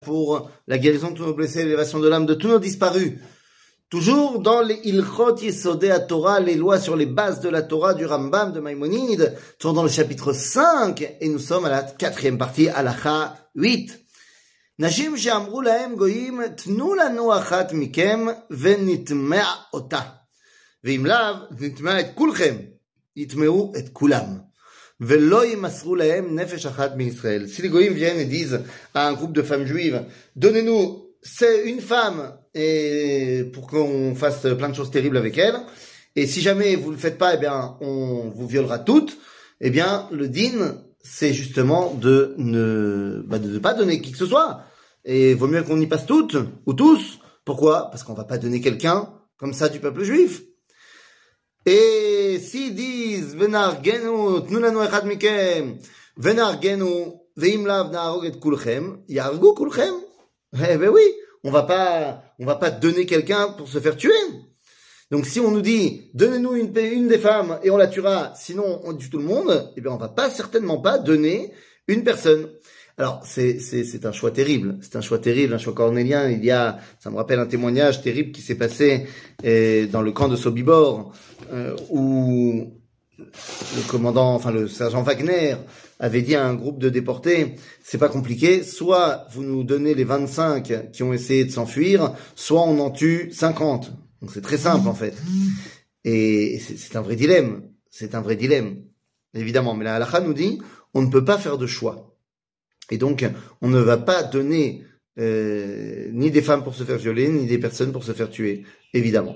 pour la guérison de tous nos blessés, l'élévation de l'âme de tous nos disparus. Toujours dans les Ilchot Yesodei HaTorah, les lois sur les bases de la Torah du Rambam de Maïmonide, toujours dans le chapitre 5, et nous sommes à la 4e partie, Halacha 8. Nashim she'amru lahem goyim, tnu lanu achat mikem, venitmea ota. Ve'im lav, nitmea et kulchem, yitmeu et kulam. Ve'lo yimasru lahem nefesh achat mi-Israël. Si les goyim viennent et disent à un groupe de femmes juives, donnez-nous c'est une femme et pour qu'on fasse plein de choses terribles avec elle, et si jamais vous le faites pas, eh bien on vous violera toutes, eh bien le din c'est justement de ne pas donner qui que ce soit, et vaut mieux qu'on y passe toutes ou tous. Pourquoi? Parce qu'on va pas donner quelqu'un comme ça du peuple juif. Et s'ils disent venargenu tnu lanu echad mikem venargenu ve'im lav na'arog et kulchem yargu kulchem. Eh ben oui, on va pas donner quelqu'un pour se faire tuer. Donc si on nous dit donnez-nous une des femmes et on la tuera, sinon on tue tout le monde, eh bien on va certainement pas donner une personne. Alors c'est un choix terrible, un choix cornélien. Ça me rappelle un témoignage terrible qui s'est passé dans le camp de Sobibor, où le commandant, le sergent Wagner avait dit à un groupe de déportés, c'est pas compliqué, soit vous nous donnez les 25 qui ont essayé de s'enfuir, soit on en tue 50. Donc c'est très simple en fait. Et c'est un vrai dilemme. Évidemment. Mais la halakha nous dit, on ne peut pas faire de choix. Et donc, on ne va pas donner ni des femmes pour se faire violer, ni des personnes pour se faire tuer. Évidemment.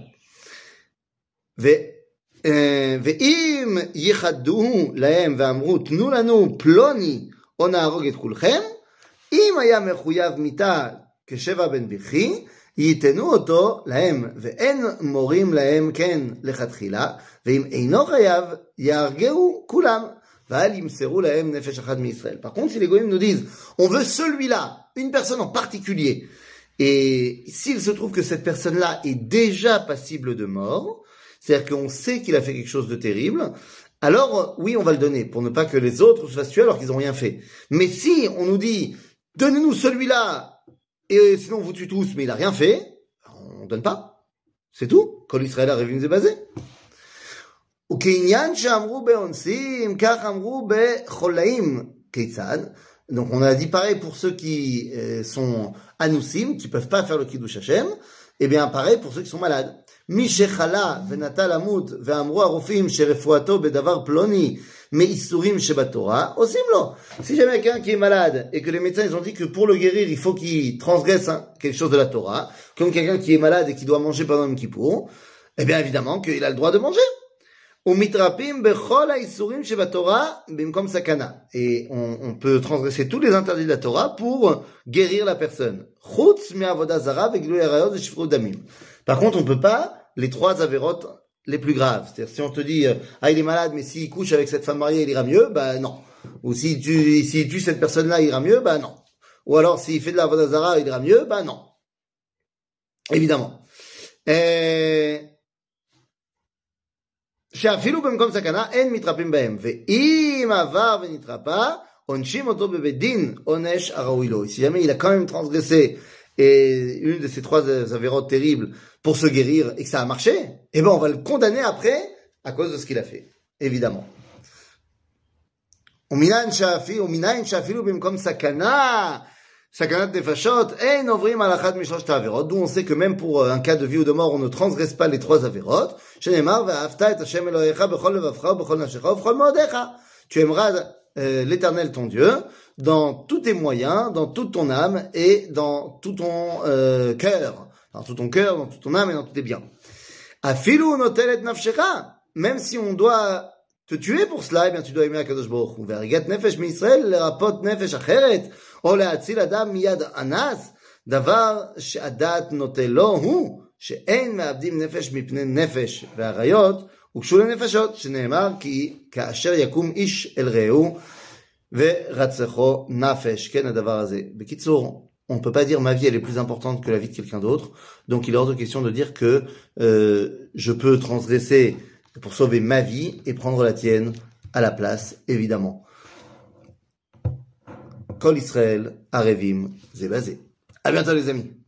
ואם ייחדו להם ואמרו תנו לנו פלוני או נהרוג את כולכם, אם היה מחויב מיתה כשבע בן בכי, ייתנו אותו להם, ואין מורים להם כן לכתחילה, ואם אינו חייב, יהרגהו כולם, ואל ימסרו להם נפש אחת מישראל. Par contre, si les goïms nous disent, on veut celui-là, une personne en particulier, et s'il se trouve que cette personne-là est déjà passible de mort, c'est-à-dire qu'on sait qu'il a fait quelque chose de terrible, alors oui, on va le donner, pour ne pas que les autres se fassent tuer alors qu'ils n'ont rien fait. Mais si on nous dit, donnez-nous celui-là, et sinon on vous tue tous, mais il n'a rien fait, on ne donne pas. C'est tout. Kol Israël a révélé basé. Donc on a dit pareil pour ceux qui sont anousim, qui peuvent pas faire le kiddush Hashem, et bien pareil pour ceux qui sont malades. מי שחלה ונטה למות ואמרו הרופאים שרפואתו בדבר פלוני מאיסורים שבתורה, עושים לו. Si jamais quelqu'un qui est malade et que les médecins ils ont dit que pour le guérir il faut qu'il transgresse quelque chose de la Torah, comme quelqu'un qui est malade et qui doit manger pendant Yom Kippour, eh bien évidemment qu'il a le droit de manger. ומתרפים בכל האיסורים שבתורה במקום סכנה. Et on peut transgresser tous les interdits de la Torah pour guérir la personne. חוץ מעבודה זרה וגילוי עריות ושפיכות דמים. Par contre, on peut pas les 3 avérotes les plus graves. C'est-à-dire, si on te dit, il est malade, mais s'il couche avec cette femme mariée, il ira mieux, bah non. Ou s'il tue cette personne-là, il ira mieux, bah non. Ou alors, s'il fait de la avodah zara, il ira mieux, bah non. Évidemment. שאפילו במקום סכנה, אין מתרפים בהם. ואם עבר ונתרפא, עונשים אותו בבית דין, עונש הראוי לו. Si jamais il a quand même transgressé une de ces 3 avérotes terribles pour se guérir et que ça a marché, eh ben on va le condamner après à cause de ce qu'il a fait, évidemment. ומנין שאפילו במקום סכנת נפשות, אין עוברים על אחת משלושת העבירות, d'où on sait que même pour un cas de vie ou de mort, on ne transgresse pas les 3 avérotes, שנאמר, ואהבת את השם אלוהיך בכל לבבך ובכל נפשך ובכל מאודיך. Tu aimeras l'éternel ton Dieu dans tous tes moyens, dans toute ton âme et dans tout ton cœur. Dans tout ton cœur, dans toute ton âme et dans tous tes biens. Afilu notelet nafshecha. Même si on doit te tuer pour cela, eh bien tu dois aimer HaKadosh Baruch Hu. Ve'arigat nefesh miYisrael lerapot nefesh acheret o le'atzil adam miyad anas davar she'adat note lo hu she'en me'abdim nefesh mipnei nefesh ve'arayot ukshu lenefashot shene'emar ki ka'asher yakum ish el re'u ve'ratzecho nafesh ken hadavar hazeh. Bekitzur, on ne peut pas dire ma vie elle est plus importante que la vie de quelqu'un d'autre, donc il est hors de question de dire que je peux transgresser pour sauver ma vie et prendre la tienne à la place, évidemment. Kol Israël, Arevim, Zebazé. À bientôt les amis.